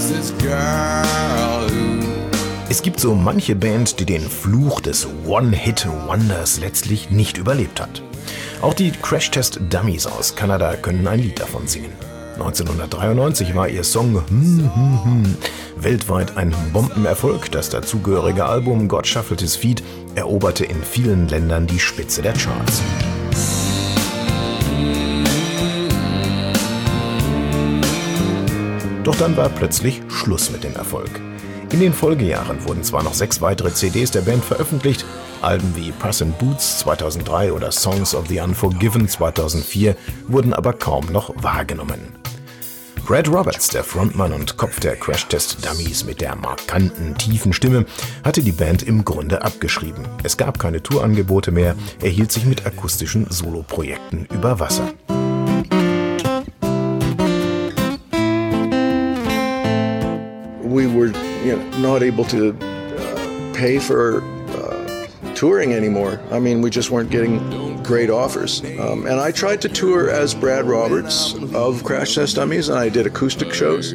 Es gibt so manche Band, die den Fluch des One-Hit-Wonders letztlich nicht überlebt hat. Auch die Crash Test Dummies aus Kanada können ein Lied davon singen. 1993 war ihr Song weltweit ein Bombenerfolg. Das dazugehörige Album God Shuffled His Feet eroberte in vielen Ländern die Spitze der Charts. Doch dann war plötzlich Schluss mit dem Erfolg. In den Folgejahren wurden zwar noch 6 weitere CDs der Band veröffentlicht, Alben wie Puss in Boots 2003 oder Songs of the Unforgiven 2004 wurden aber kaum noch wahrgenommen. Brad Roberts, der Frontmann und Kopf der Crash Test Dummies mit der markanten, tiefen Stimme, hatte die Band im Grunde abgeschrieben. Es gab keine Tourangebote mehr, er hielt sich mit akustischen Soloprojekten über Wasser. We were not able to pay for touring anymore. I mean, we just weren't getting great offers. And I tried to tour as Brad Roberts of Crash Test Dummies, and I did acoustic shows.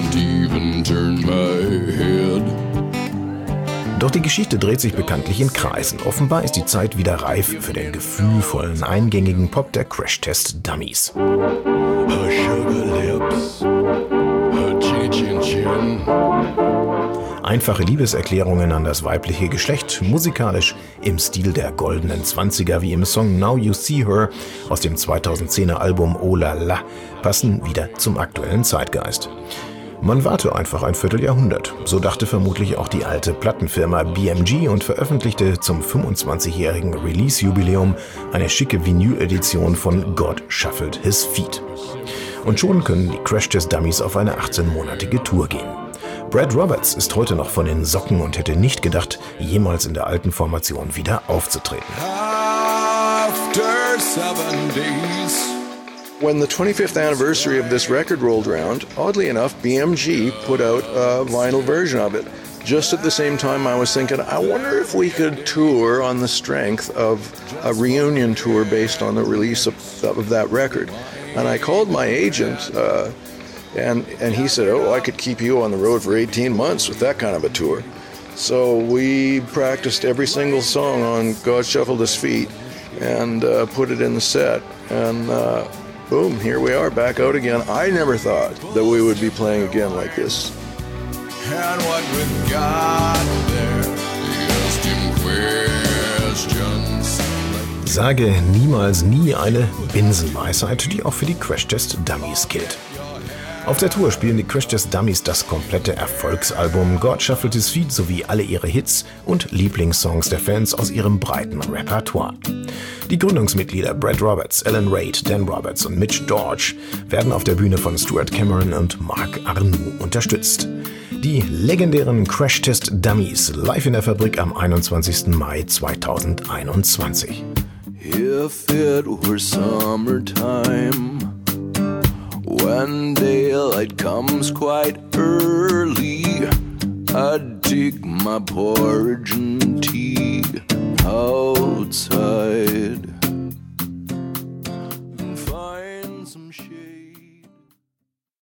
Doch die Geschichte dreht sich bekanntlich in Kreisen. Offenbar ist die Zeit wieder reif für den gefühlvollen, eingängigen Pop der Crash Test Dummies. Her sugar lips, her chin. Einfache Liebeserklärungen an das weibliche Geschlecht, musikalisch im Stil der goldenen 20er wie im Song Now You See Her aus dem 2010er Album Oh La La, passen wieder zum aktuellen Zeitgeist. Man warte einfach ein Vierteljahrhundert, so dachte vermutlich auch die alte Plattenfirma BMG und veröffentlichte zum 25-jährigen Release-Jubiläum eine schicke Vinyl-Edition von God Shuffled His Feet. Und schon können die Crash Test Dummies auf eine 18-monatige Tour gehen. Brad Roberts ist heute noch von den Socken und hätte nicht gedacht, jemals in der alten Formation wieder aufzutreten. After 7 days. When the 25th anniversary of this record rolled around, oddly enough, BMG put out a vinyl version of it. Just at the same time, I was thinking, I wonder if we could tour on the strength of a reunion tour based on the release of that record. And I called my agent, and he said, I could keep you on the road for 18 months with that kind of a tour. So we practiced every single song on God Shuffled His Feet and put it in the set. And boom, here we are, back out again. I never thought that we would be playing again like this. And what we've got there is questions. Sage niemals nie, eine Binsenweisheit, die auch für die Crash Test Dummies gilt. Auf der Tour spielen die Crash Test Dummies das komplette Erfolgsalbum God Shuffled His Feet sowie alle ihre Hits und Lieblingssongs der Fans aus ihrem breiten Repertoire. Die Gründungsmitglieder Brad Roberts, Alan Reid, Dan Roberts und Mitch Dorsch werden auf der Bühne von Stuart Cameron und Mark Arnoux unterstützt. Die legendären Crash Test Dummies live in der Fabrik am 21. Mai 2021. If it were summertime, when daylight comes quite early, I'd take my porridge and tea outside.